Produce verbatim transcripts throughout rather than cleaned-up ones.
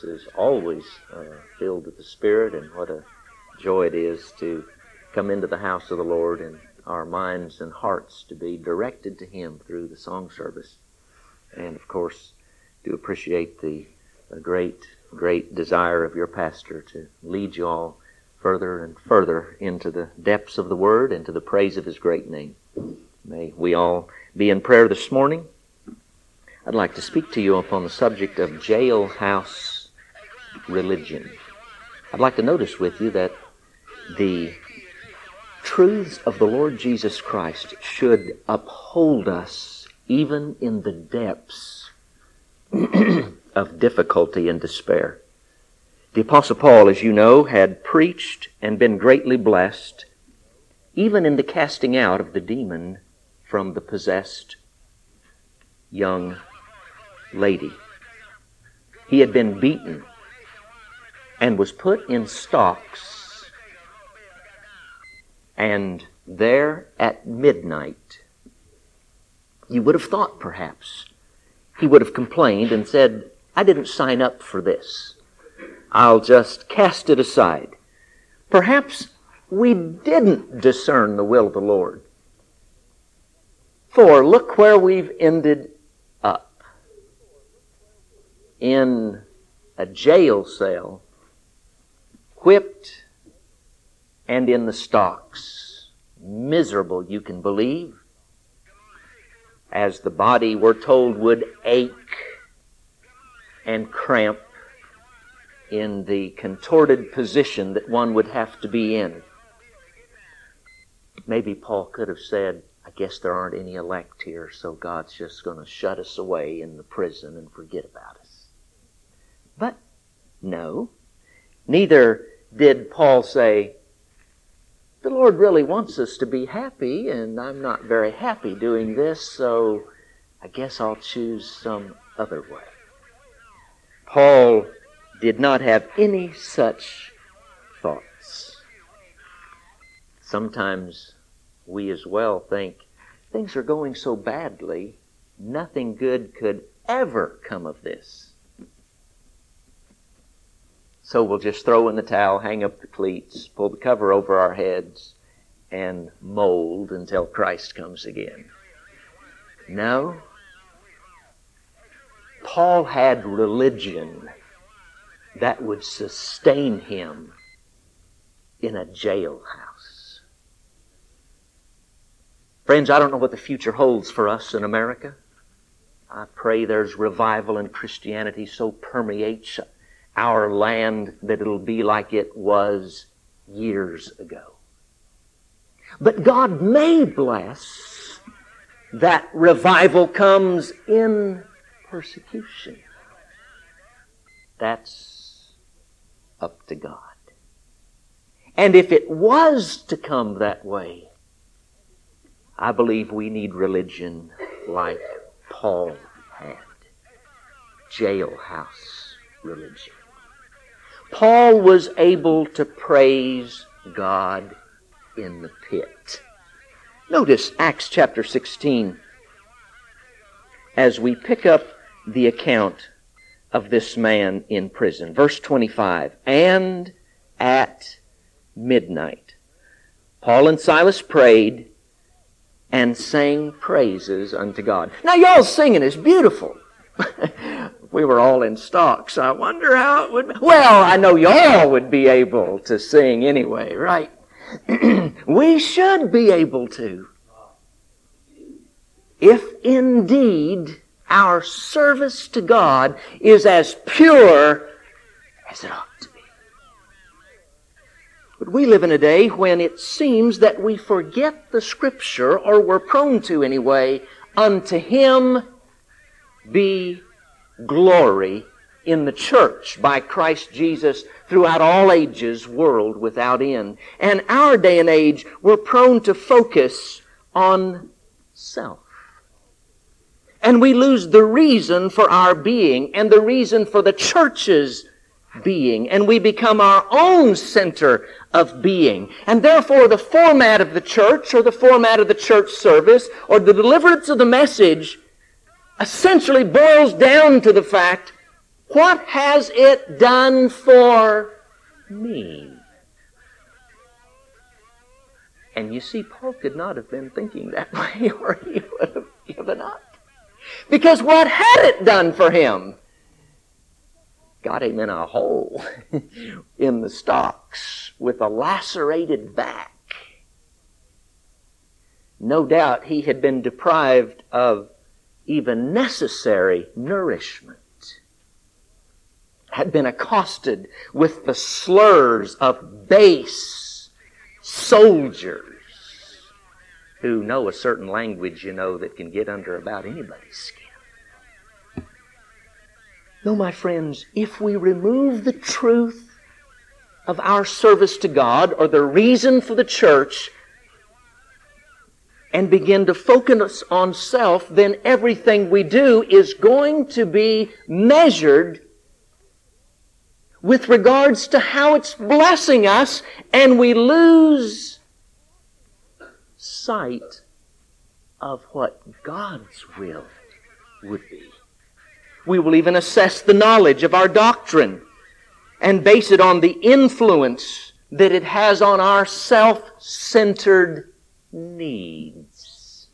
service is always uh, filled with the Spirit, and what a joy it is to come into the house of the Lord and our minds and hearts to be directed to Him through the song service. And of course, do appreciate the, the great, great desire of your pastor to lead you all further and further into the depths of the Word and to the praise of His great name. May we all be in prayer this morning. I'd like to speak to you upon the subject of jailhouse religion. I'd like to notice with you that the truths of the Lord Jesus Christ should uphold us even in the depths of difficulty and despair. The Apostle Paul, as you know, had preached and been greatly blessed, even in the casting out of the demon from the possessed young lady. He had been beaten and was put in stocks, and there at midnight, you would have thought perhaps he would have complained and said, "I didn't sign up for this. I'll just cast it aside." Perhaps we didn't discern the will of the Lord. For look where we've ended up. In a jail cell, whipped and in the stocks. Miserable, you can believe, as the body, we're told, would ache and cramp in the contorted position that one would have to be in. Maybe Paul could have said, "I guess there aren't any elect here, so God's just going to shut us away in the prison and forget about us." But no, neither did Paul say, "The Lord really wants us to be happy, and I'm not very happy doing this, so I guess I'll choose some other way." Paul did not have any such thoughts. Sometimes we as well think, things are going so badly, nothing good could ever come of this. So we'll just throw in the towel, hang up the cleats, pull the cover over our heads, and mold until Christ comes again. No. Paul had religion that would sustain him in a jailhouse. Friends, I don't know what the future holds for us in America. I pray there's revival and Christianity so permeates our land that it'll be like it was years ago. But God may bless that revival comes in persecution. That's up to God. And if it was to come that way, I believe we need religion like Paul had. Jailhouse religion. Paul was able to praise God in the pit. Notice Acts chapter sixteen as we pick up the account of this man in prison. Verse twenty-five, "And at midnight, Paul and Silas prayed and sang praises unto God." Now y'all's singing is beautiful. We were all in stocks. I wonder how it would be. Well, I know y'all would be able to sing anyway, right? We should be able to. If indeed our service to God is as pure as it ought to be. But we live in a day when it seems that we forget the Scripture, or we're prone to anyway, "Unto Him be glory in the church by Christ Jesus throughout all ages, world without end." And our day and age, we're prone to focus on self. And we lose the reason for our being and the reason for the church's being. And we become our own center of being. And therefore the format of the church, or the format of the church service, or the deliverance of the message essentially boils down to the fact What has it done for me? And you see, Paul could not have been thinking that way, or he would have given up. Because what had it done for him? Got him in a hole in the stocks with a lacerated back. No doubt he had been deprived of even necessary nourishment, had been accosted with the slurs of base soldiers who know a certain language, you know, that can get under about anybody's skin. No, my friends, if we remove the truth of our service to God or the reason for the church and begin to focus on self, then everything we do is going to be measured with regards to how it's blessing us, and we lose sight of what God's will would be. We will even assess the knowledge of our doctrine and base it on the influence that it has on our self-centered needs.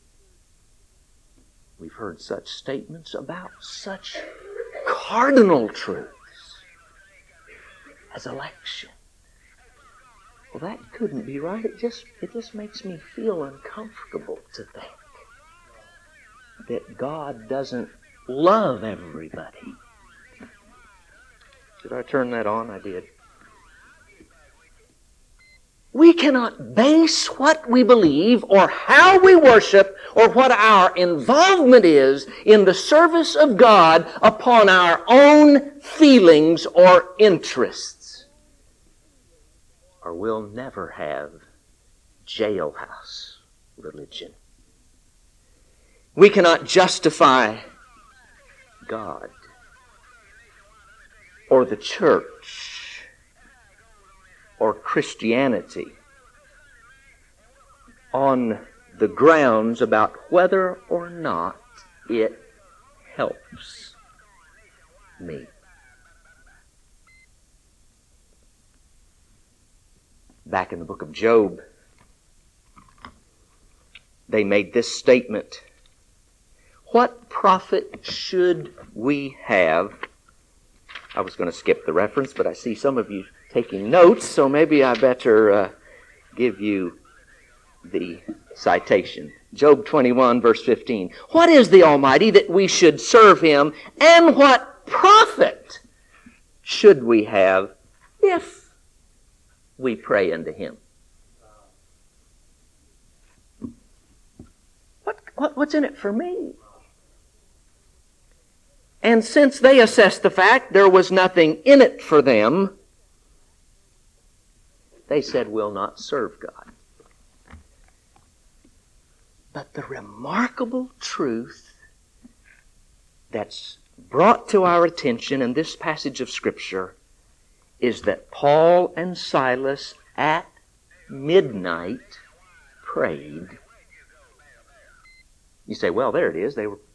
We've heard such statements about such cardinal truths as election. Well, that couldn't be right. It just, it just makes me feel uncomfortable to think that God doesn't love everybody. Did I turn that on? I did. We cannot base what we believe or how we worship or what our involvement is in the service of God upon our own feelings or interests, or we'll never have jailhouse religion. We cannot justify God or the church or Christianity on the grounds about whether or not it helps me. Back in the book of Job, they made this statement: what profit should we have? I was going to skip the reference, but I see some of you taking notes, so maybe I better uh, give you the citation. Job twenty-one, verse fifteen. What is the Almighty that we should serve Him, and what profit should we have if we pray unto Him? What, what what's in it for me? And since they assessed the fact there was nothing in it for them, they said, we'll not serve God. But the remarkable truth that's brought to our attention in this passage of Scripture is that Paul and Silas at midnight prayed. You say, well, there it is. They were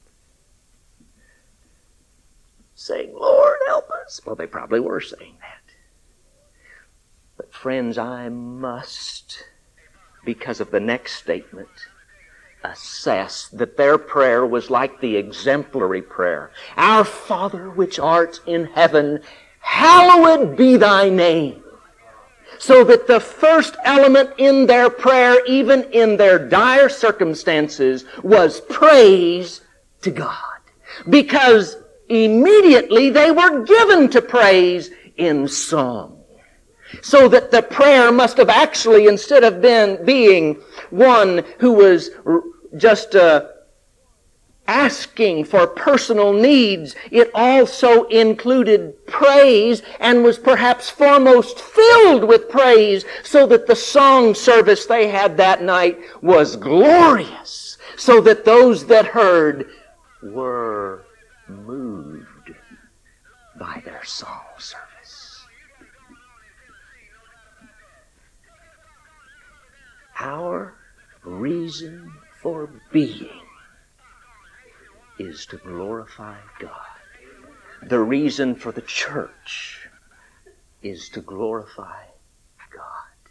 saying, Lord, help us. Well, they probably were saying that. But friends, I must, because of the next statement, assess that their prayer was like the exemplary prayer. Our Father which art in heaven, hallowed be thy name. So that the first element in their prayer, even in their dire circumstances, was praise to God. Because immediately they were given to praise in song. So that the prayer must have actually, instead of been, being one who was just uh, asking for personal needs, it also included praise and was perhaps foremost filled with praise, so that the song service they had that night was glorious, so that those that heard were moved by their song service. Our reason for being is to glorify God. The reason for the church is to glorify God.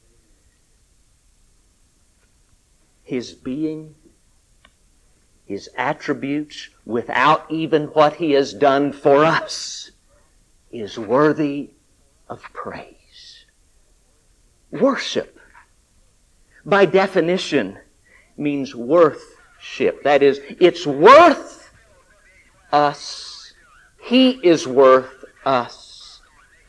His being, His attributes, without even what He has done for us, is worthy of praise. Worship, by definition, means worthship. That is, it's worth us. He is worth us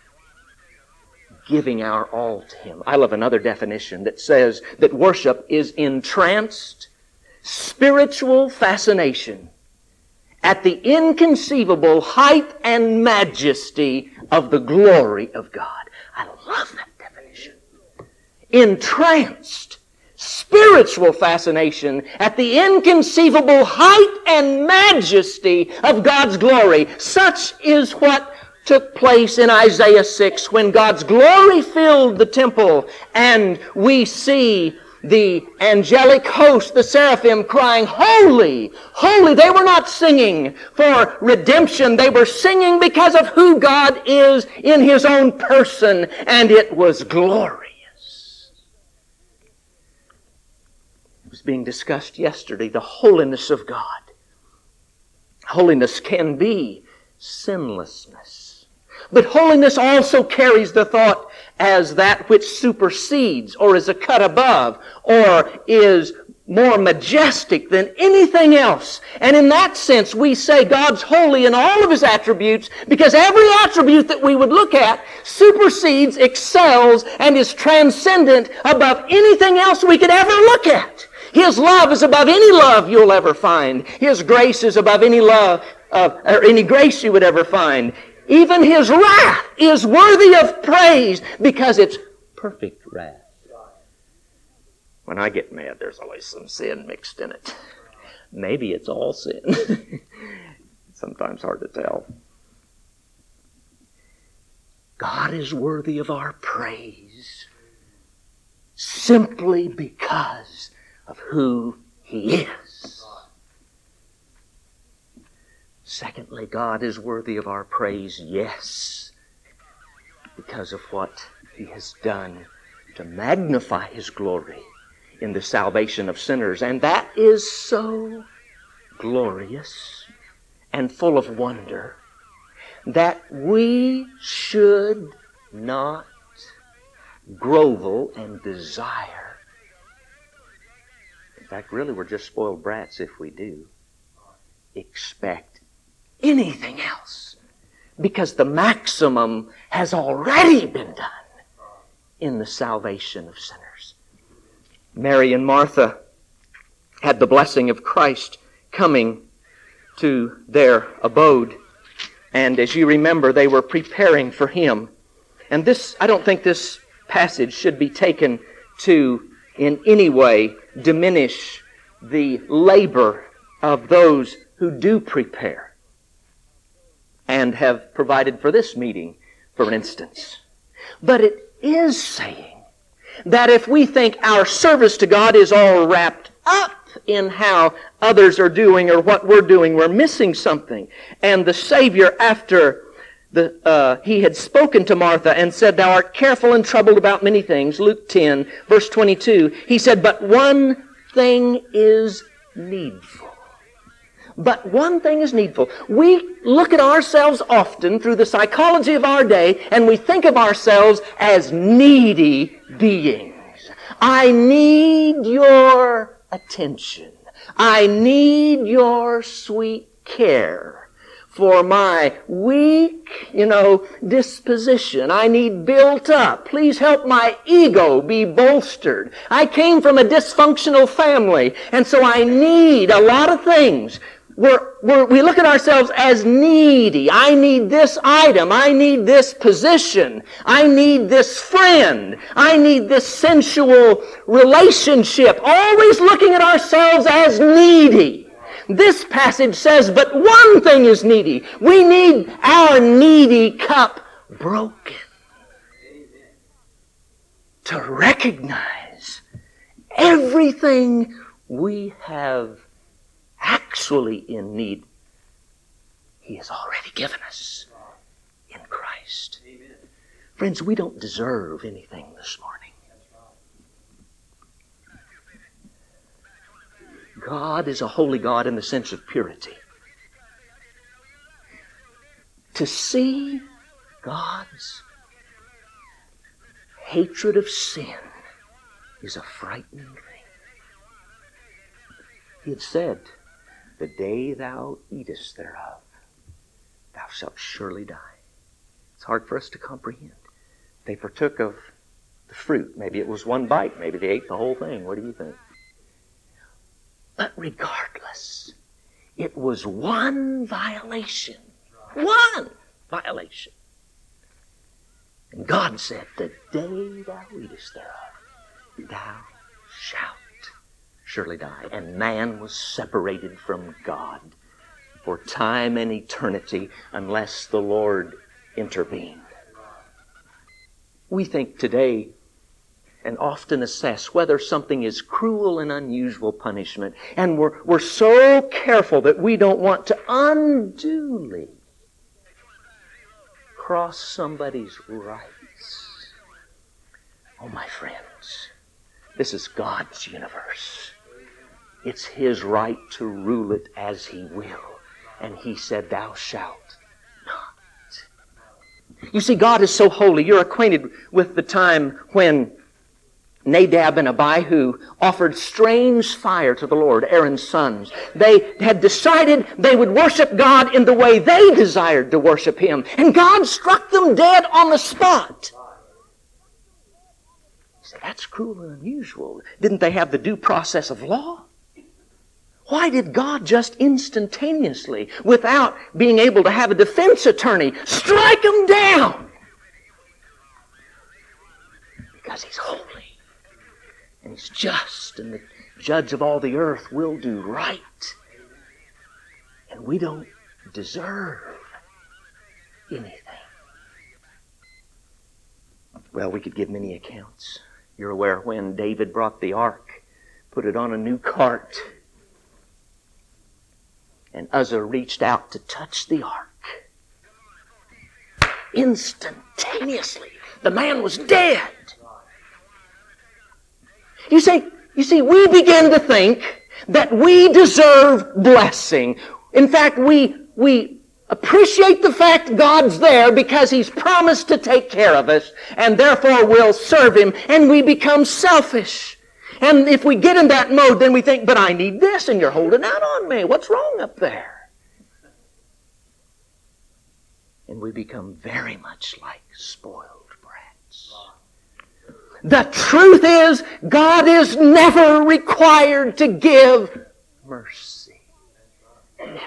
giving our all to Him. I love another definition that says that worship is entranced spiritual fascination at the inconceivable height and majesty of the glory of God. I love that definition. Entranced spiritual fascination at the inconceivable height and majesty of God's glory. Such is what took place in Isaiah six when God's glory filled the temple and we see the angelic host, the seraphim, crying, "Holy, holy." They were not singing for redemption. They were singing because of who God is in His own person, and it was glorious. It was being discussed yesterday, the holiness of God. Holiness can be sinlessness. But holiness also carries the thought as that which supersedes or is a cut above or is more majestic than anything else. And in that sense, we say God's holy in all of His attributes because every attribute that we would look at supersedes, excels, and is transcendent above anything else we could ever look at. His love is above any love you'll ever find. His grace is above any love, uh, or any grace you would ever find. Even His wrath is worthy of praise because it's perfect wrath. When I get mad, there's always some sin mixed in it. Maybe it's all sin. Sometimes hard to tell. God is worthy of our praise simply because of who He is. Secondly, God is worthy of our praise, yes, because of what He has done to magnify His glory in the salvation of sinners. And that is so glorious and full of wonder that we should not grovel and desire. In fact, really, we're just spoiled brats if we do expect anything else, because the maximum has already been done in the salvation of sinners. Mary and Martha had the blessing of Christ coming to their abode, and as you remember, they were preparing for Him. And this, I don't think this passage should be taken to in any way diminish the labor of those who do prepare and have provided for this meeting, for instance. But it is saying that if we think our service to God is all wrapped up in how others are doing or what we're doing, we're missing something. And the Savior, after the, uh, He had spoken to Martha and said, "Thou art careful and troubled about many things," Luke ten, verse twenty-two, He said, "But one thing is needful." But one thing is needful. We look at ourselves often through the psychology of our day and we think of ourselves as needy beings. I need your attention. I need your sweet care for my weak, you know, disposition. I need built up. Please help my ego be bolstered. I came from a dysfunctional family, and so I need a lot of things. We're, we're, we look at ourselves as needy. I need this item. I need this position. I need this friend. I need this sensual relationship. Always looking at ourselves as needy. This passage says, but one thing is needy. We need our needy cup broken. To recognize everything we have actually in need. He has already given us in Christ. Amen. Friends, we don't deserve anything this morning. God is a holy God in the sense of purity. To see God's hatred of sin is a frightening thing. He had said, the day thou eatest thereof, thou shalt surely die. It's hard for us to comprehend. They partook of the fruit. Maybe it was one bite. Maybe they ate the whole thing. What do you think? But regardless, it was one violation. One violation. And God said, the day thou eatest thereof, thou shalt surely die. And man was separated from God for time and eternity unless the Lord intervened. We think today and often assess whether something is cruel and unusual punishment. And we're, we're so careful that we don't want to unduly cross somebody's rights. Oh, my friends, this is God's universe. It's His right to rule it as He will. And He said, thou shalt not. You see, God is so holy. You're acquainted with the time when Nadab and Abihu offered strange fire to the Lord, Aaron's sons. They had decided they would worship God in the way they desired to worship Him. And God struck them dead on the spot. You say, that's cruel and unusual. Didn't they have the due process of law? Why did God just instantaneously, without being able to have a defense attorney, strike them down? Because He's holy. And He's just, and the judge of all the earth will do right. And we don't deserve anything. Well, we could give many accounts. You're aware when David brought the ark, put it on a new cart, and Uzzah reached out to touch the ark. Instantaneously, the man was dead. You see, you see, we begin to think that we deserve blessing. In fact, we, we appreciate the fact God's there because He's promised to take care of us, and therefore we'll serve Him, and we become selfish. And if we get in that mode, then we think, but I need this, and you're holding out on me. What's wrong up there? And we become very much like spoiled brats. The truth is, God is never required to give mercy. Never.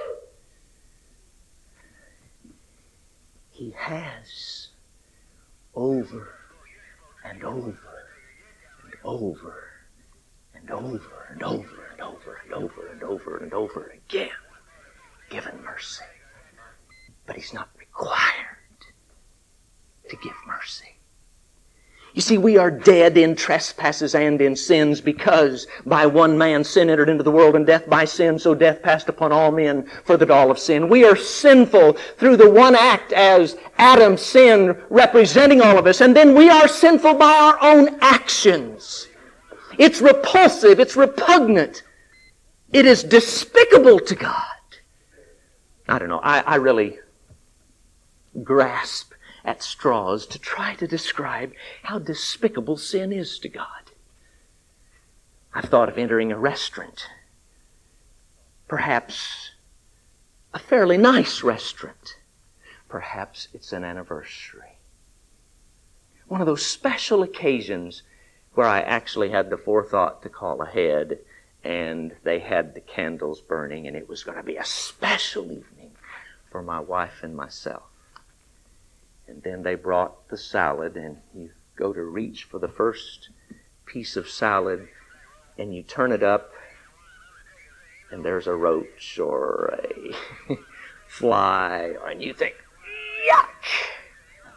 He has over and over and over and over and over and over and over and over and over again given mercy. But He's not required to give mercy. You see, we are dead in trespasses and in sins because by one man sin entered into the world, and death by sin, so death passed upon all men for the dole of sin. We are sinful through the one act as Adam sinned, representing all of us, and then we are sinful by our own actions. It's repulsive, it's repugnant, it is despicable to God. I don't know, I, I really grasp at straws to try to describe how despicable sin is to God. I've thought of entering a restaurant, perhaps a fairly nice restaurant. Perhaps it's an anniversary. One of those special occasions where I actually had the forethought to call ahead, and they had the candles burning, and it was going to be a special evening for my wife and myself. And then they brought the salad, and you go to reach for the first piece of salad, and you turn it up, and there's a roach or a fly, and you think, yuck!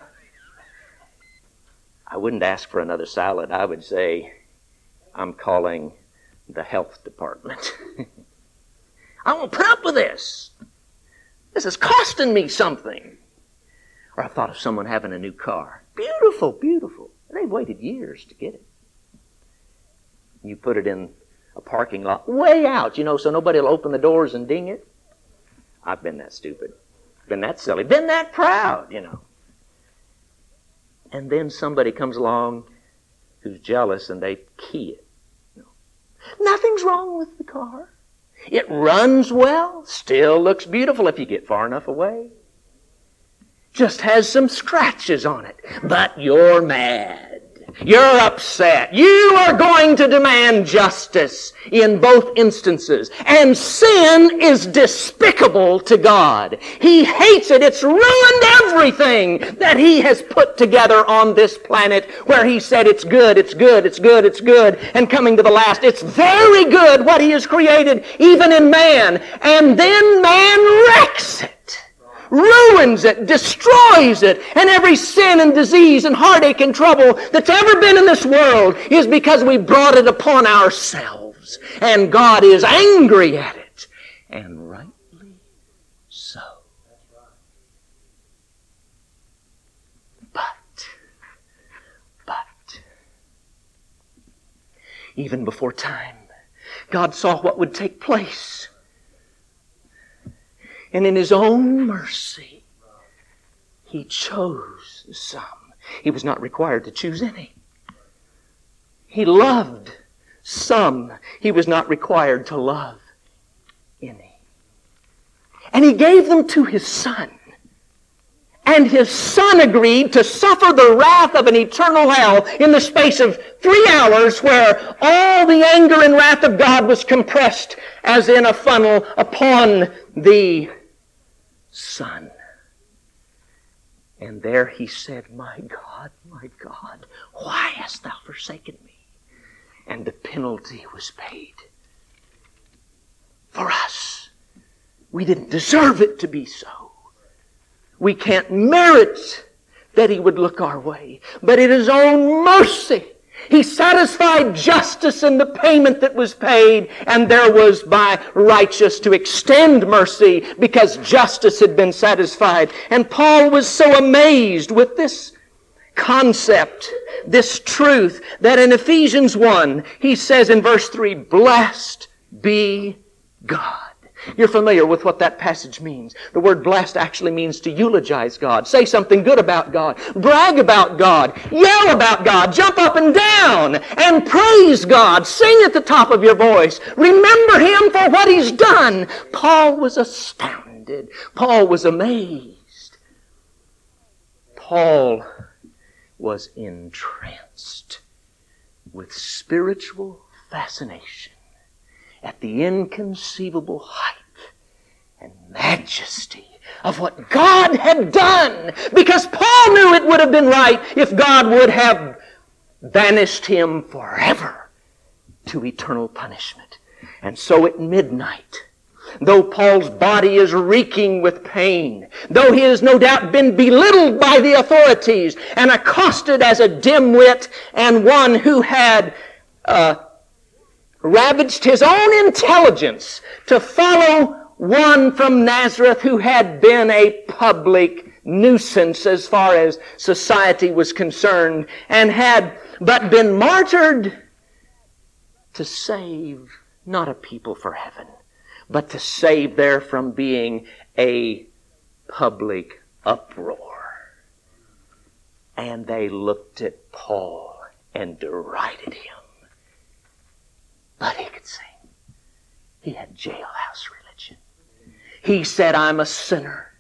I wouldn't ask for another salad. I would say, I'm calling the health department. I won't put up with this. This is costing me something. Or I thought of someone having a new car. Beautiful, beautiful. They've waited years to get it. You put it in a parking lot way out, you know, so nobody will open the doors and ding it. I've been that stupid. Been that silly. Been that proud, you know. And then somebody comes along who's jealous and they key it. You know. Nothing's wrong with the car. It runs well. Still looks beautiful if you get far enough away. Just has some scratches on it. But you're mad. You're upset. You are going to demand justice in both instances. And sin is despicable to God. He hates it. It's ruined everything that He has put together on this planet where He said it's good, it's good, it's good, it's good. And coming to the last, it's very good what He has created, even in man. And then man wrecks it. Ruins it, destroys it, and every sin and disease and heartache and trouble that's ever been in this world is because we brought it upon ourselves. And God is angry at it, and rightly so. But, but, even before time, God saw what would take place. And in His own mercy, He chose some. He was not required to choose any. He loved some. He was not required to love any. And He gave them to His Son. And His Son agreed to suffer the wrath of an eternal hell in the space of three hours where all the anger and wrath of God was compressed as in a funnel upon the Son. And there He said, my God, my God, why hast Thou forsaken me? And the penalty was paid for us. We didn't deserve it to be so. We can't merit that He would look our way. But in His own mercy, He satisfied justice in the payment that was paid, and there was by righteous to extend mercy because justice had been satisfied. And Paul was so amazed with this concept, this truth, that in Ephesians one, he says in verse three, blessed be God. You're familiar with what that passage means. The word blessed actually means to eulogize God. Say something good about God. Brag about God. Yell about God. Jump up and down and praise God. Sing at the top of your voice. Remember Him for what He's done. Paul was astounded. Paul was amazed. Paul was entranced with spiritual fascination at the inconceivable height and majesty of what God had done. Because Paul knew it would have been right if God would have banished him forever to eternal punishment. And so at midnight, though Paul's body is reeking with pain, though he has no doubt been belittled by the authorities and accosted as a dimwit and one who had uh, ravaged his own intelligence to follow one from Nazareth who had been a public nuisance as far as society was concerned and had but been martyred to save not a people for heaven, but to save there from being a public uproar. And they looked at Paul and derided him. But he could sing. He had jailhouse religion. He said, I'm a sinner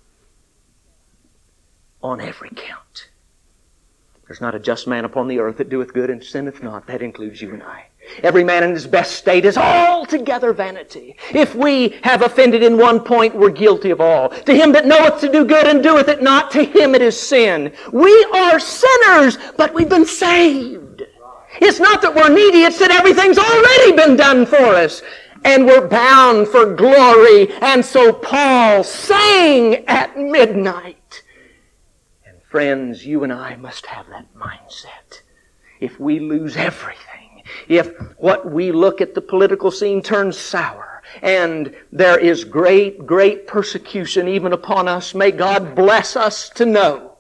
on every count. There's not a just man upon the earth that doeth good and sinneth not. That includes you and I. Every man in his best state is altogether vanity. If we have offended in one point, we're guilty of all. To him that knoweth to do good and doeth it not, to him it is sin. We are sinners, but we've been saved. It's not that we're needy, it's that everything's already been done for us. And we're bound for glory. And so Paul sang at midnight. And friends, you and I must have that mindset. If we lose everything, if what we look at the political scene turns sour, and there is great, great persecution even upon us, may God bless us to know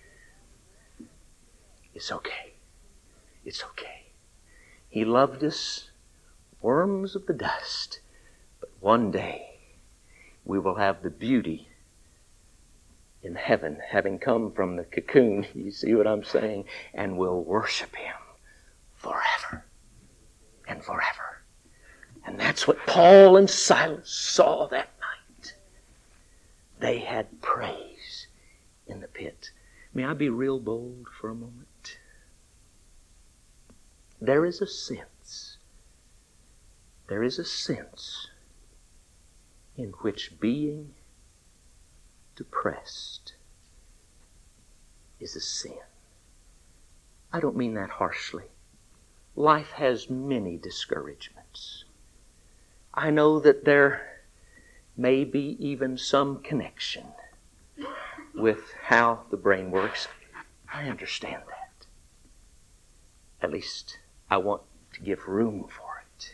it's okay. It's okay. He loved us, worms of the dust, but one day we will have the beauty in heaven, having come from the cocoon, you see what I'm saying, and we'll worship Him forever and forever. And that's what Paul and Silas saw that night. They had praise in the pit. May I be real bold for a moment? There is a sense, there is a sense in which being depressed is a sin. I don't mean that harshly. Life has many discouragements. I know that there may be even some connection with how the brain works. I understand that. At least I want to give room for it.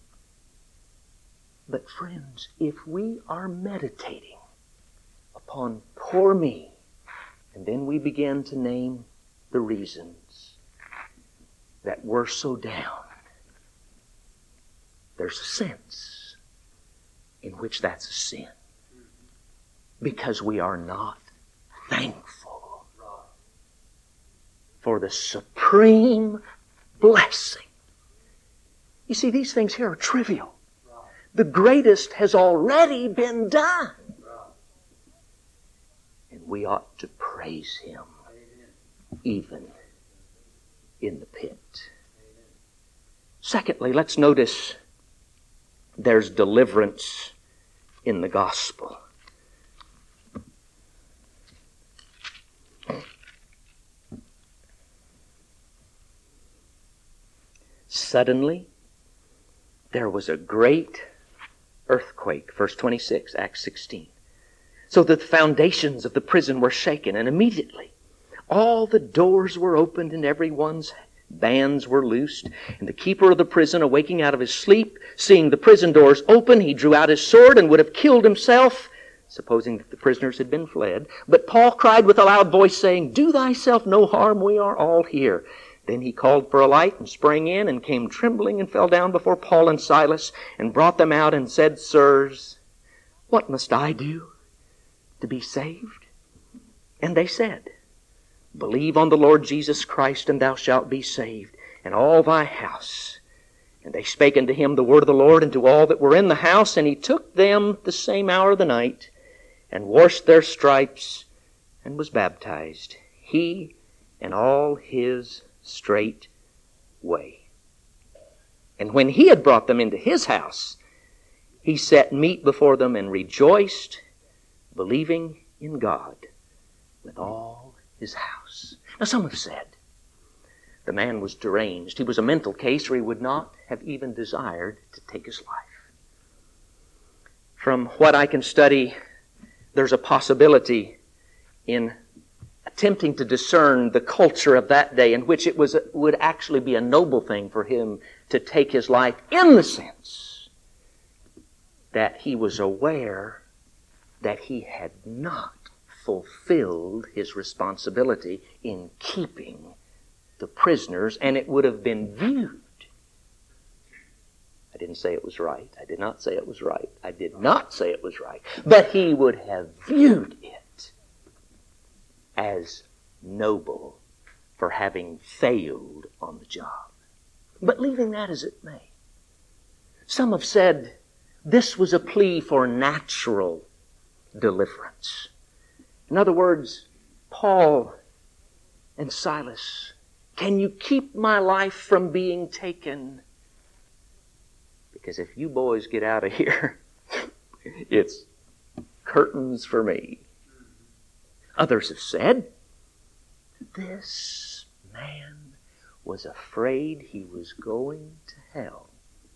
But friends, if we are meditating upon poor me, and then we begin to name the reasons that we're so down, there's a sense in which that's a sin. Because we are not thankful for the supreme blessing. You see, these things here are trivial. The greatest has already been done. And we ought to praise Him even in the pit. Secondly, let's notice there's deliverance in the gospel. Suddenly, there was a great earthquake. Verse twenty-six, Acts sixteen. So that the foundations of the prison were shaken, and immediately all the doors were opened and everyone's bands were loosed. And the keeper of the prison, awaking out of his sleep, seeing the prison doors open, he drew out his sword and would have killed himself, supposing that the prisoners had been fled. But Paul cried with a loud voice, saying, "Do thyself no harm, we are all here." Then he called for a light and sprang in and came trembling and fell down before Paul and Silas and brought them out and said, "Sirs, what must I do to be saved?" And they said, "Believe on the Lord Jesus Christ, and thou shalt be saved, and all thy house." And they spake unto him the word of the Lord, and to all that were in the house. And he took them the same hour of the night, and washed their stripes, and was baptized, he and all his straight way. And when he had brought them into his house, he set meat before them, and rejoiced, believing in God with all his house. Now some have said the man was deranged. He was a mental case, or he would not have even desired to take his life. From what I can study, there's a possibility in attempting to discern the culture of that day in which it was would actually be a noble thing for him to take his life, in the sense that he was aware that he had not fulfilled his responsibility in keeping the prisoners, and it would have been viewed. I didn't say it was right. I did not say it was right. I did not say it was right. But he would have viewed it as noble for having failed on the job. But leaving that as it may, some have said this was a plea for natural deliverance. In other words, Paul and Silas, can you keep my life from being taken? Because if you boys get out of here, it's curtains for me. Others have said, this man was afraid he was going to hell.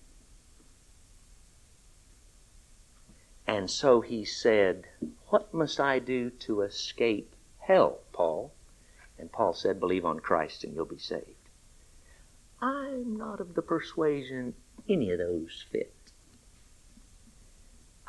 And so he said, "What must I do to escape hell, Paul?" And Paul said, "Believe on Christ and you'll be saved." I'm not of the persuasion any of those fit.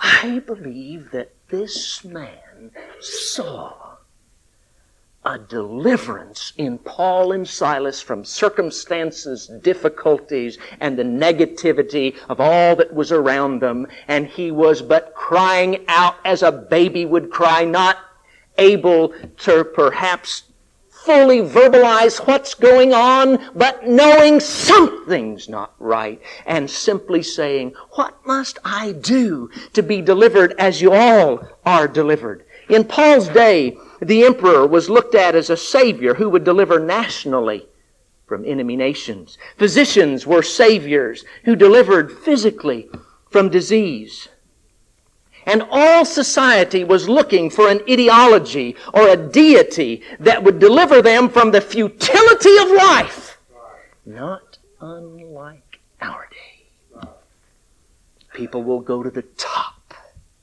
I believe that this man saw a deliverance in Paul and Silas from circumstances, difficulties, and the negativity of all that was around them. And he was but crying out as a baby would cry, not able to perhaps fully verbalize what's going on, but knowing something's not right, and simply saying, what must I do to be delivered as you all are delivered? In Paul's day, the emperor was looked at as a savior who would deliver nationally from enemy nations. Physicians were saviors who delivered physically from disease. And all society was looking for an ideology or a deity that would deliver them from the futility of life. Not unlike our day. People will go to the top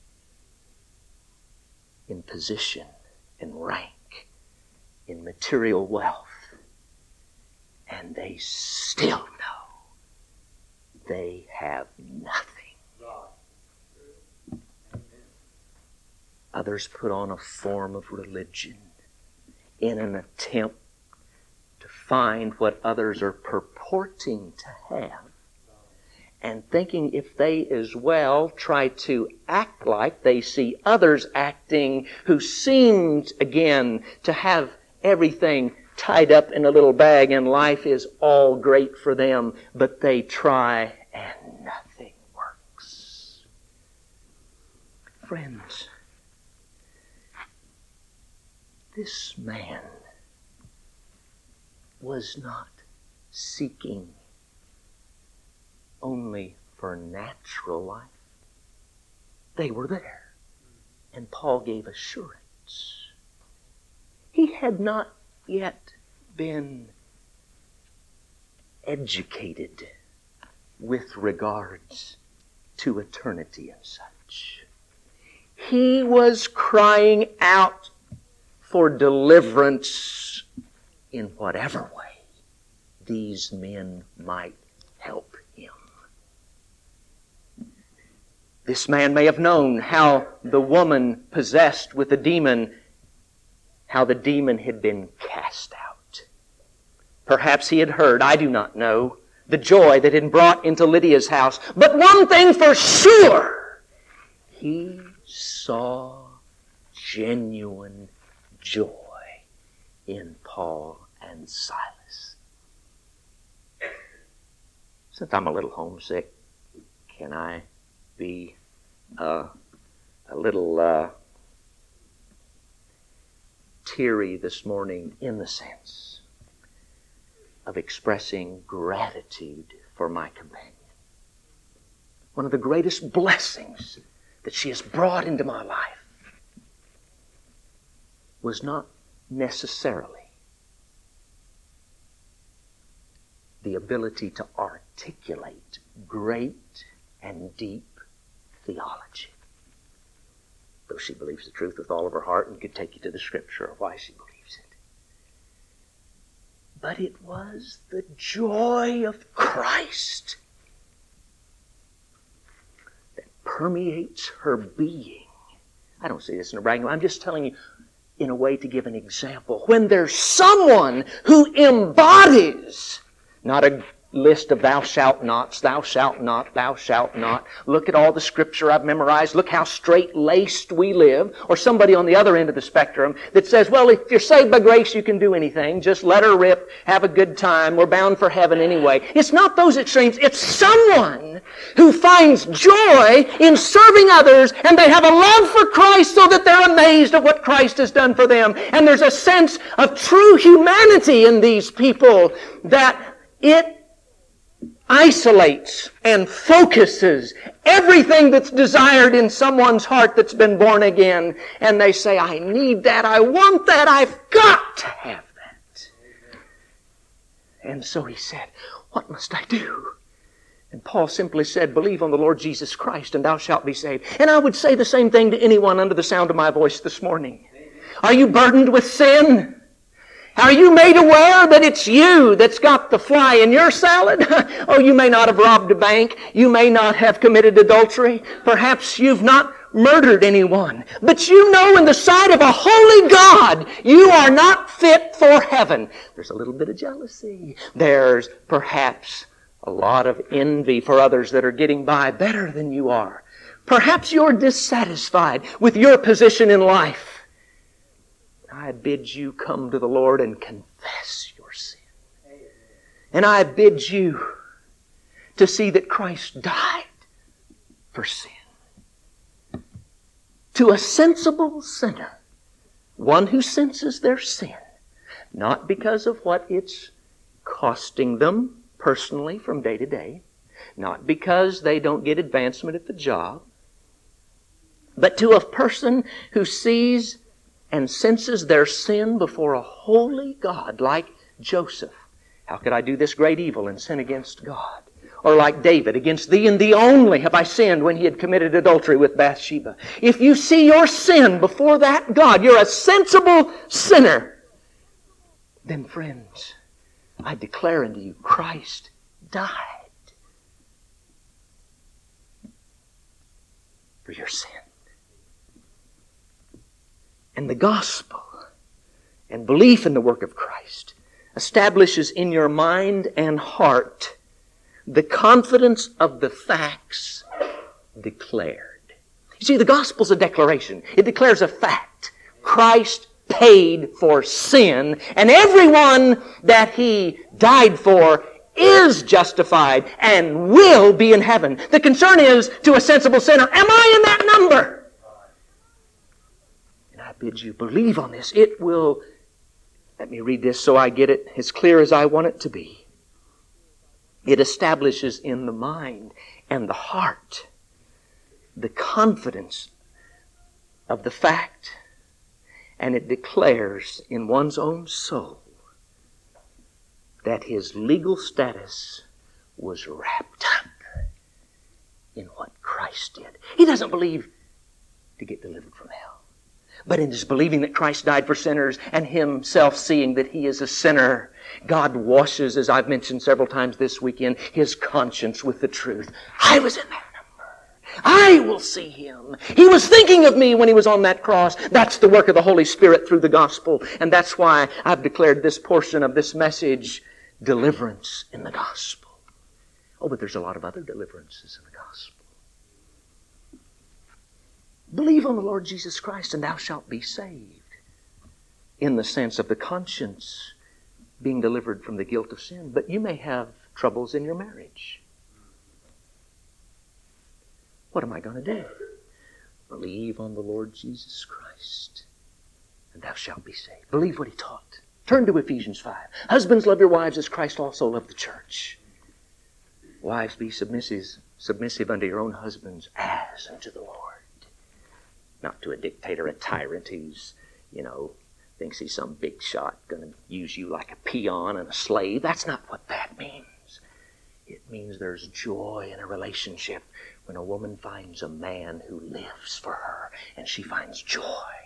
in position, in rank, in material wealth, and they still know they have nothing. Others put on a form of religion in an attempt to find what others are purporting to have, and thinking if they as well try to act like they see others acting who seemed, again, to have everything tied up in a little bag and life is all great for them, but they try and nothing works. Friends, this man was not seeking only for natural life. They were there. And Paul gave assurance. He had not yet been educated with regards to eternity and such. He was crying out for deliverance in whatever way these men might help him. This man may have known how the woman possessed with the demon, how the demon had been cast out. Perhaps he had heard, I do not know, the joy that had been brought into Lydia's house. But one thing for sure, he saw genuine joy in Paul and Silas. Since I'm a little homesick, can I be uh, a little uh, teary this morning in the sense of expressing gratitude for my companion? One of the greatest blessings that she has brought into my life was not necessarily the ability to articulate great and deep theology. Though she believes the truth with all of her heart and could take you to the Scripture of why she believes it. But it was the joy of Christ that permeates her being. I don't say this in a bragging way. I'm just telling you in a way to give an example. When there's someone who embodies not a list of thou shalt nots, thou shalt not, thou shalt not. Look at all the Scripture I've memorized. Look how straight-laced we live. Or somebody on the other end of the spectrum that says, well, if you're saved by grace, you can do anything. Just let her rip. Have a good time. We're bound for heaven anyway. It's not those extremes. It's someone who finds joy in serving others, and they have a love for Christ so that they're amazed at what Christ has done for them. And there's a sense of true humanity in these people that it isolates and focuses everything that's desired in someone's heart that's been born again. And they say, I need that, I want that, I've got to have that. And so he said, what must I do? And Paul simply said, believe on the Lord Jesus Christ and thou shalt be saved. And I would say the same thing to anyone under the sound of my voice this morning. Are you burdened with sin? Are you made aware that it's you that's got the fly in your salad? Oh, you may not have robbed a bank. You may not have committed adultery. Perhaps you've not murdered anyone. But you know in the sight of a holy God, you are not fit for heaven. There's a little bit of jealousy. There's perhaps a lot of envy for others that are getting by better than you are. Perhaps you're dissatisfied with your position in life. I bid you come to the Lord and confess your sin. And I bid you to see that Christ died for sin. To a sensible sinner, one who senses their sin, not because of what it's costing them personally from day to day, not because they don't get advancement at the job, but to a person who sees and senses their sin before a holy God, like Joseph. How could I do this great evil and sin against God? Or like David, against thee and thee only have I sinned when he had committed adultery with Bathsheba. If you see your sin before that God, you're a sensible sinner, then friends, I declare unto you, Christ died for your sin. And the gospel and belief in the work of Christ establishes in your mind and heart the confidence of the facts declared. You see, the gospel's a declaration. It declares a fact. Christ paid for sin, and everyone that He died for is justified and will be in heaven. The concern is, to a sensible sinner, am I in that number? And I bid you believe on this. It will, let me read this so I get it as clear as I want it to be. It establishes in the mind and the heart the confidence of the fact, and it declares in one's own soul that his legal status was wrapped up in what Christ did. He doesn't believe to get delivered from hell, but in his believing that Christ died for sinners and himself seeing that he is a sinner, God washes, as I've mentioned several times this weekend, his conscience with the truth. I was in that number. I will see him. He was thinking of me when he was on that cross. That's the work of the Holy Spirit through the gospel. And that's why I've declared this portion of this message, deliverance in the gospel. Oh, but there's a lot of other deliverances in the gospel. Believe on the Lord Jesus Christ and thou shalt be saved. In the sense of the conscience being delivered from the guilt of sin. But you may have troubles in your marriage. What am I going to do? Believe on the Lord Jesus Christ, and thou shalt be saved. Believe what He taught. Turn to Ephesians five. Husbands, love your wives as Christ also loved the church. Wives, be submissive, submissive unto your own husbands as unto the Lord. Not to a dictator, a tyrant who's, you know, thinks he's some big shot, going to use you like a peon and a slave. That's not what that means. It means there's joy in a relationship when a woman finds a man who lives for her, and she finds joy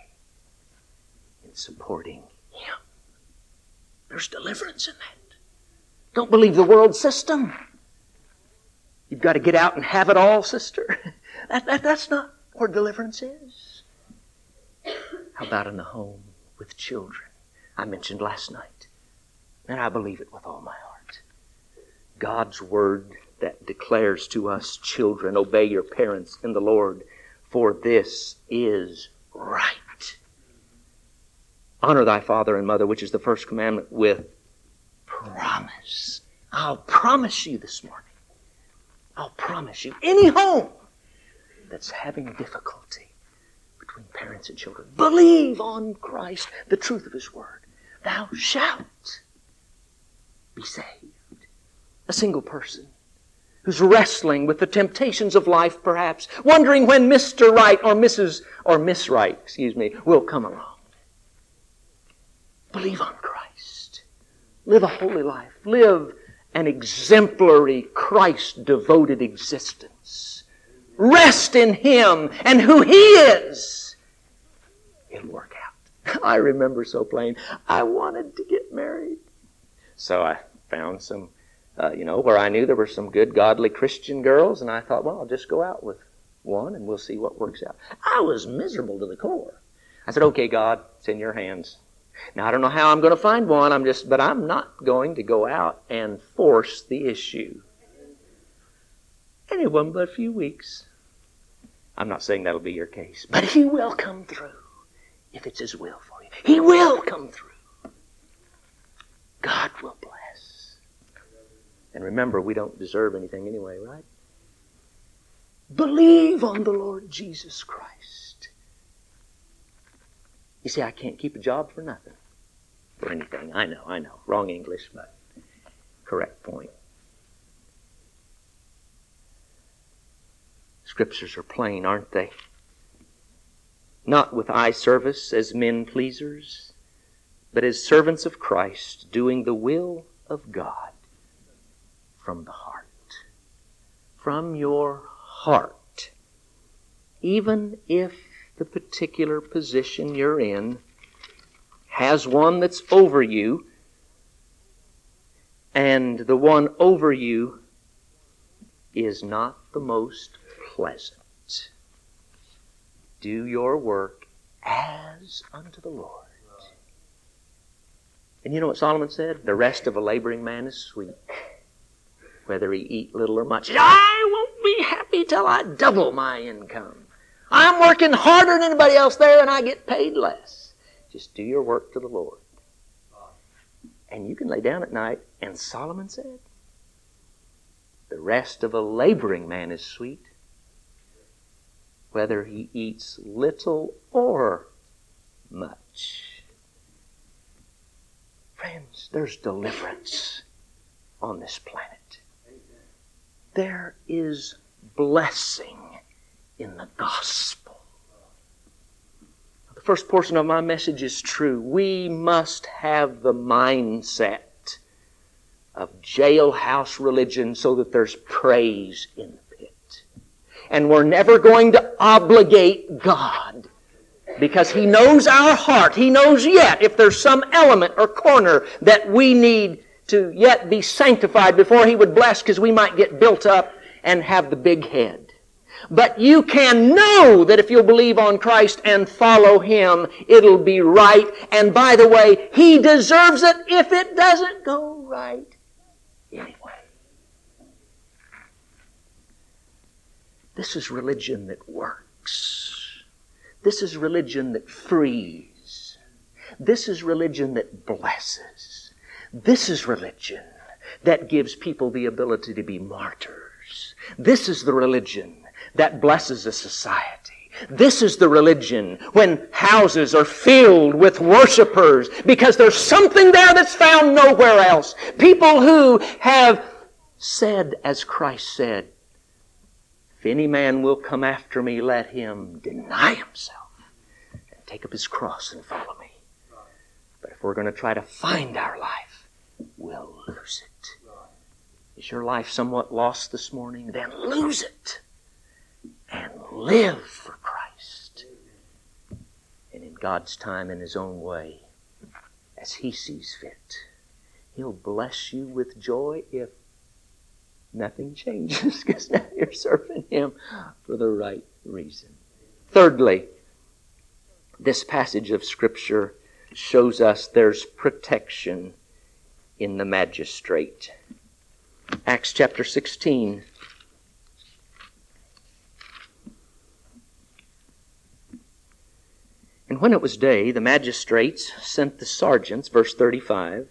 in supporting him. There's deliverance in that. Don't believe the world system. You've got to get out and have it all, sister. That, that, that's not where deliverance is. How about in the home? With children, I mentioned last night, and I believe it with all my heart. God's word that declares to us, children, obey your parents in the Lord, for this is right. Honor thy father and mother, which is the first commandment, with promise. I'll promise you this morning. I'll promise you, any home that's having difficulty between parents and children, believe on Christ, the truth of His Word. Thou shalt be saved. A single person who's wrestling with the temptations of life, perhaps, wondering when Mister Right or Missus or Miss Right, excuse me, will come along. Believe on Christ. Live a holy life. Live an exemplary, Christ-devoted existence. Rest in Him and who He is. It'll work out. I remember so plain. I wanted to get married. So I found some, uh, you know, where I knew there were some good, godly Christian girls, and I thought, well, I'll just go out with one, and we'll see what works out. I was miserable to the core. I said, okay, God, it's in your hands. Now, I don't know how I'm going to find one, I'm just, but I'm not going to go out and force the issue. And it wasn't but a few weeks. I'm not saying that'll be your case, but He will come through if it's His will for you. He will come through. God will bless. And remember, we don't deserve anything anyway, right? Believe on the Lord Jesus Christ. You see, I can't keep a job for nothing. For anything. I know, I know. Wrong English, but correct point. Scriptures are plain, aren't they? Not with eye service as men pleasers, but as servants of Christ, doing the will of God from the heart. From your heart. Even if the particular position you're in has one that's over you, and the one over you is not the most pleasant. Do your work as unto the Lord. And you know what Solomon said? The rest of a laboring man is sweet, whether he eat little or much. I won't be happy till I double my income. I'm working harder than anybody else there and I get paid less. Just do your work to the Lord. And you can lay down at night, and Solomon said, the rest of a laboring man is sweet, whether he eats little or much. Friends, there's deliverance on this planet. There is blessing in the gospel. The first portion of my message is true. We must have the mindset of jailhouse religion so that there's praise in the pit. And we're never going to obligate God because He knows our heart. He knows yet if there's some element or corner that we need to yet be sanctified before He would bless, because we might get built up and have the big head. But you can know that if you'll believe on Christ and follow Him, it'll be right. And by the way, He deserves it if it doesn't go right anyway. This is religion that works. This is religion that frees. This is religion that blesses. This is religion that gives people the ability to be martyrs. This is the religion that blesses a society. This is the religion when houses are filled with worshipers because there's something there that's found nowhere else. People who have said, as Christ said, if any man will come after me, let him deny himself and take up his cross and follow me. But if we're going to try to find our life, we'll lose it. Is your life somewhat lost this morning? Then lose it. And live for Christ. And in God's time, in His own way, as He sees fit, He'll bless you with joy if nothing changes, because now you're serving Him for the right reason. Thirdly, this passage of Scripture shows us there's protection in the magistrate. Acts chapter sixteen. And when it was day, the magistrates sent the sergeants, verse thirty-five,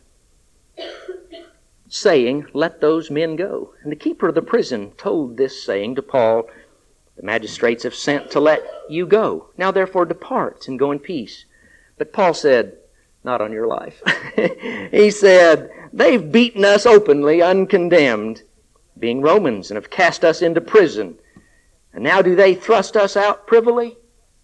saying, let those men go. And the keeper of the prison told this saying to Paul, the magistrates have sent to let you go. Now therefore depart and go in peace. But Paul said, not on your life. He said, they've beaten us openly, uncondemned, being Romans, and have cast us into prison. And now do they thrust us out privily?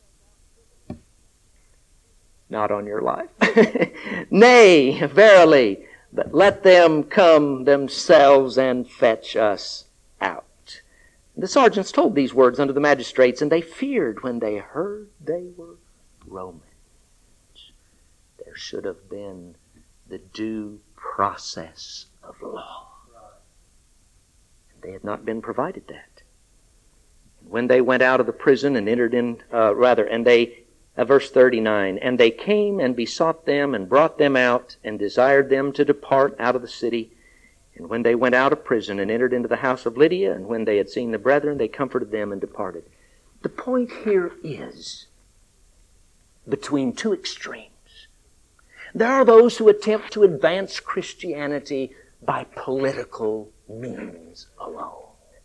Not on your life. Nay, verily, but let them come themselves and fetch us out. The sergeants told these words unto the magistrates, and they feared when they heard they were Romans. There should have been the due process of law. And they had not been provided that. When they went out of the prison and entered in, uh, rather, and they, uh, verse thirty-nine, and they came and besought them and brought them out and desired them to depart out of the city. And when they went out of prison and entered into the house of Lydia, and when they had seen the brethren, they comforted them and departed. The point here is between two extremes. There are those who attempt to advance Christianity by political means alone.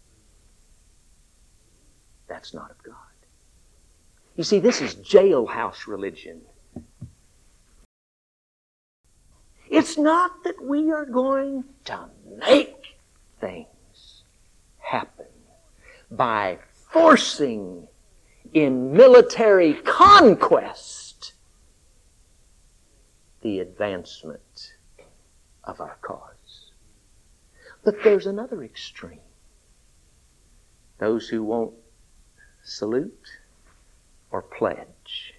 That's not of God. You see, this is jailhouse religion. It's not that we are going to make things happen by forcing in military conquest the advancement of our cause. But there's another extreme. Those who won't salute or pledge.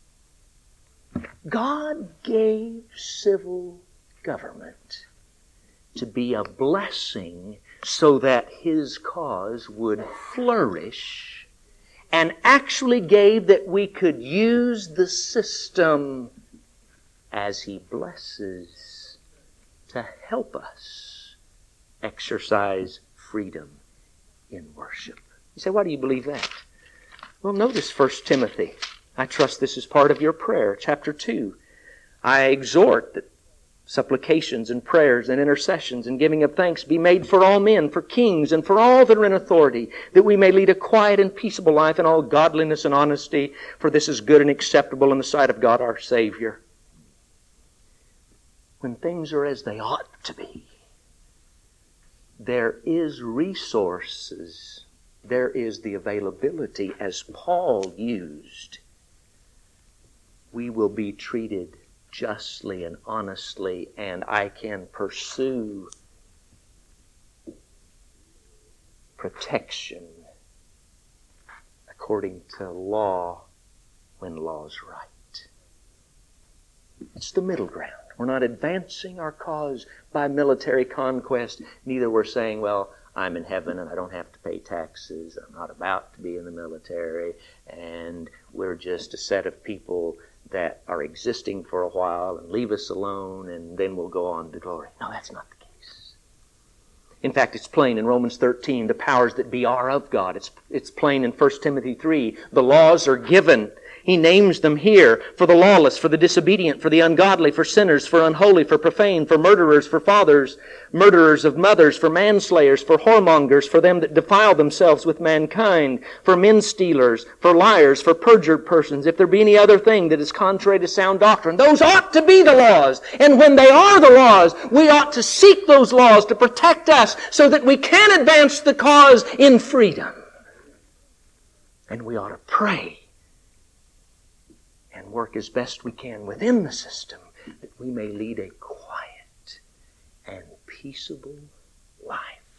God gave civil government to be a blessing so that His cause would flourish, and actually gave that we could use the system as He blesses to help us exercise freedom in worship. You say, why do you believe that? Well, notice First Timothy. I trust this is part of your prayer. Chapter two. I exhort that supplications and prayers and intercessions and giving of thanks be made for all men, for kings, and for all that are in authority, that we may lead a quiet and peaceable life in all godliness and honesty, for this is good and acceptable in the sight of God our Savior. When things are as they ought to be, there is resources, there is the availability, as Paul used. We will be treated justly and honestly, and I can pursue protection according to law when law's right. It's the middle ground. We're not advancing our cause by military conquest. Neither we're saying, well, I'm in heaven and I don't have to pay taxes. I'm not about to be in the military. And we're just a set of people that are existing for a while and leave us alone and then we'll go on to glory. No, that's not the case. In fact, it's plain in Romans thirteen, the powers that be are of God. It's, it's plain in First Timothy three, the laws are given. He names them here for the lawless, for the disobedient, for the ungodly, for sinners, for unholy, for profane, for murderers, for fathers, murderers of mothers, for manslayers, for whoremongers, for them that defile themselves with mankind, for men stealers, for liars, for perjured persons, if there be any other thing that is contrary to sound doctrine. Those ought to be the laws. And when they are the laws, we ought to seek those laws to protect us so that we can advance the cause in freedom. And we ought to pray and work as best we can within the system that we may lead a quiet and peaceable life.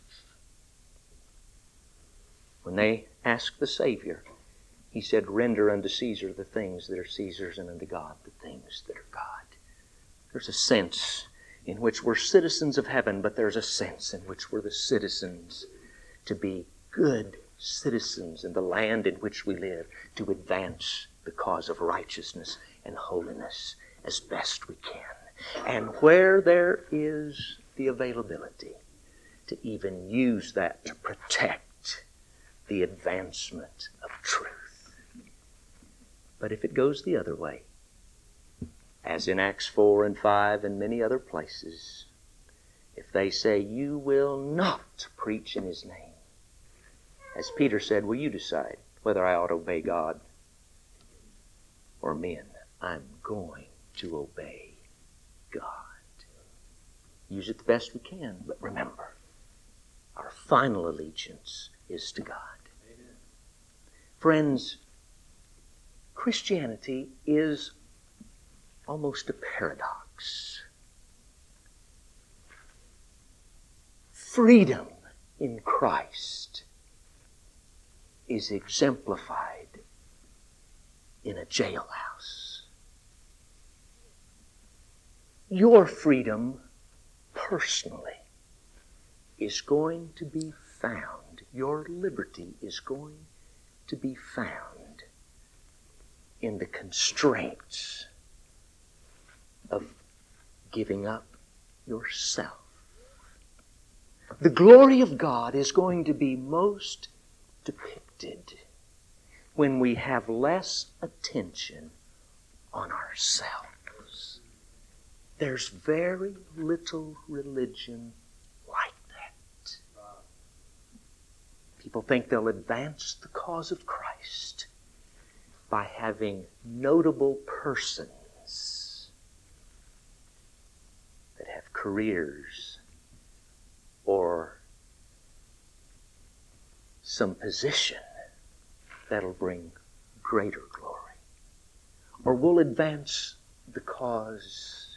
When they asked the Savior, He said, render unto Caesar the things that are Caesar's and unto God the things that are God. There's a sense in which we're citizens of heaven, but there's a sense in which we're the citizens to be good citizens in the land in which we live, to advance the cause of righteousness and holiness as best we can. And where there is the availability to even use that to protect the advancement of truth. But if it goes the other way, as in Acts four and five and many other places, if they say, you will not preach in His name, as Peter said, will you decide whether I ought to obey God or men? I'm going to obey God. Use it the best we can, but remember, our final allegiance is to God. Amen. Friends, Christianity is almost a paradox. Freedom in Christ is exemplified in a jailhouse. Your freedom personally is going to be found. Your liberty is going to be found in the constraints of giving up yourself. The glory of God is going to be most depicted when we have less attention on ourselves. There's very little religion like that. People think they'll advance the cause of Christ by having notable persons that have careers or some position that'll bring greater glory. Or we'll advance the cause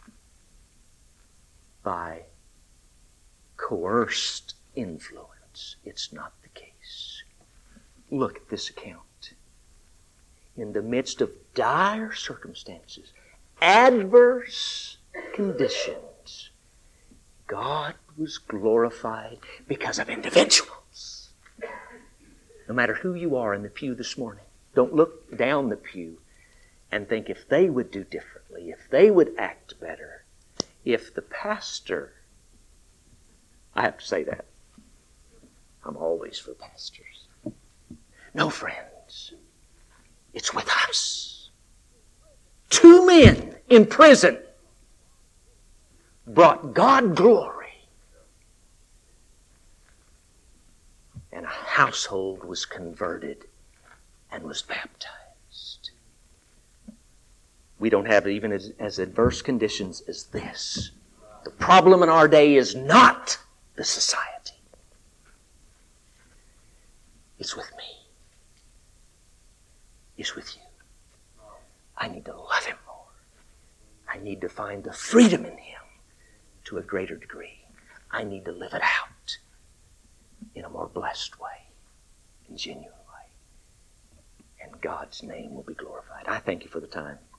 by coerced influence. It's not the case. Look at this account. In the midst of dire circumstances, adverse conditions, God was glorified because of individuals. No matter who you are in the pew this morning, don't look down the pew and think if they would do differently, if they would act better, if the pastor... I have to say that. I'm always for pastors. No, friends. It's with us. Two men in prison brought God glory. And a household was converted and was baptized. We don't have even as, as adverse conditions as this. The problem in our day is not the society. It's with me. It's with you. I need to love Him more. I need to find the freedom in Him to a greater degree. I need to live it out in a more blessed way, in genuine way. And God's name will be glorified. I thank you for the time.